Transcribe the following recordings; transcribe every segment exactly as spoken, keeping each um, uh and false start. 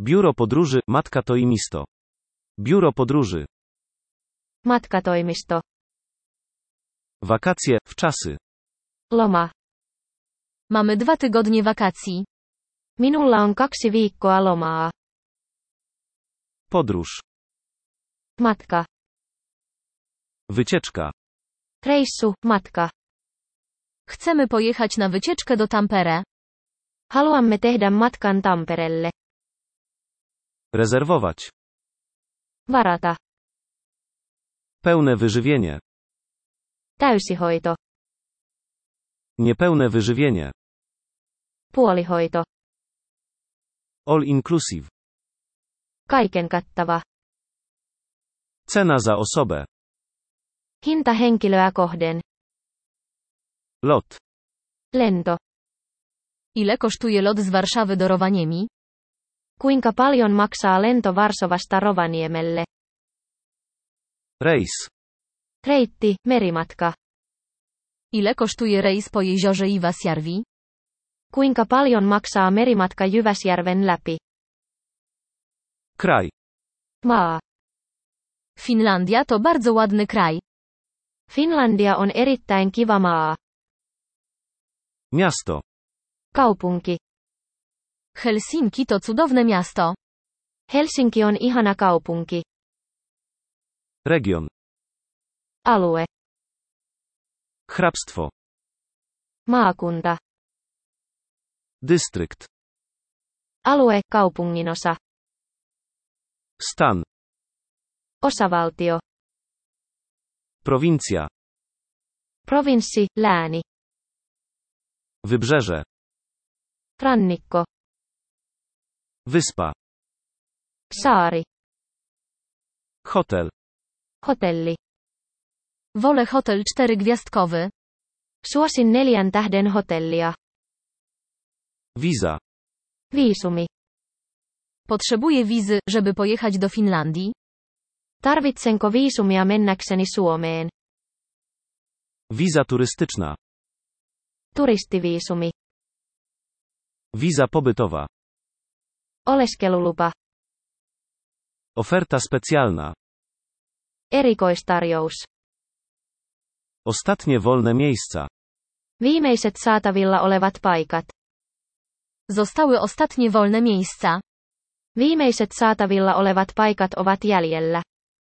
Biuro podróży, matka toimisto. Biuro podróży. Matkatoimisto. Wakacje, wczasy. Loma. Mamy dwa tygodnie wakacji. Minulla on kaksi viikkoa lomaa. Podróż. Matka. Wycieczka. Reissu, matka. Chcemy pojechać na wycieczkę do Tampere. Haluamme tehdä matkan Tampereelle. Rezerwować. Varata. Pełne wyżywienie. Täysihoito. Niepełne wyżywienie. Puolihoito. All inclusive. Kaiken kattava. Cena za osobę. Hinta henkilöä kohden. Lot. Lento. Ile kosztuje lot z Warszawy do Rovaniemi? Kuinka paljon maksaa lento Varsovasta Rovaniemelle? Rejs. Reitti, merimatka. Ile kosztuje rejs po jeziorze Iwasjärvi? Kuinka paljon maksaa merimatka Jyväsjärven läpi? Kraj. Maa. Finlandia to bardzo ładny kraj. Finlandia on erittäin kiva maa. Miasto. Kaupunki. Helsinki to cudowne miasto. Helsinki on ihana kaupunki. Region. Alue. Hrabstwo. Maakunta. Dystrykt. Alue, kaupunginosa. Stan. Osavaltio. Prowincja. Provinssi, lääni. Wybrzeże. Rannikko. Wyspa. Saari. Hotel. Hotelli. Wolę hotel czterygwiazdkowy. Suosin neljän tähden hotellia. Wiza. Viisumi. Potrzebuję wizy, żeby pojechać do Finlandii. Tarvitsenko viisumia mennäkseni Suomeen? Wiza turystyczna. Turistiviisumi. Wiza pobytowa. Oleskelulupa. Oferta specjalna. Erikoistarjous. Ostatnie wolne miejsca. Viimeiset saatavilla olevat paikat. Zostały ostatnie wolne miejsca. Viimeiset saatavilla olevat paikat ovat jäljellä.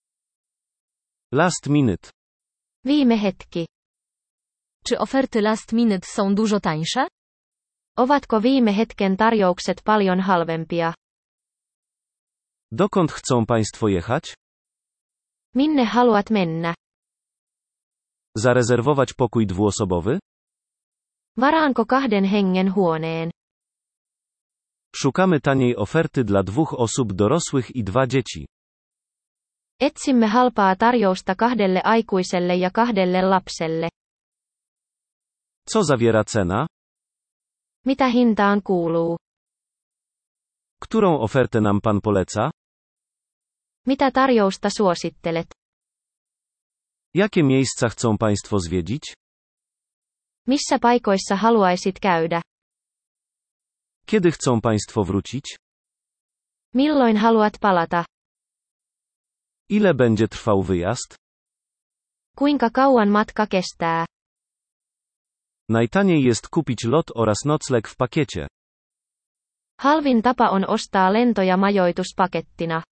Last minute. Viime hetki. Czy oferty last minute są dużo tańsze? Ovatko viime hetken tarjoukset paljon halvempia? Dokąd chcą Państwo jechać? Minne haluat mennä? Zarezerwować pokój dwuosobowy? Varaanko kahden hengen huoneen? Szukamy taniej oferty dla dwóch osób dorosłych i dwa dzieci. Etsimme halpaa tarjousta kahdelle aikuiselle ja kahdelle lapselle. Co zawiera cena? Mitä hintaan kuuluu? Którą ofertę nam Pan poleca? Mitä tarjousta suosittelet? Jakie miejsca chcą Państwo zwiedzić? Missä paikoissa haluaisit käydä? Kiedy chcą Państwo wrócić? Milloin haluat palata? Ile będzie trwał wyjazd? Kuinka kauan matka kestää? Najtaniej jest kupić lot oraz nocleg w pakiecie. Halvin tapa on ostaa lento ja majoitus pakettina.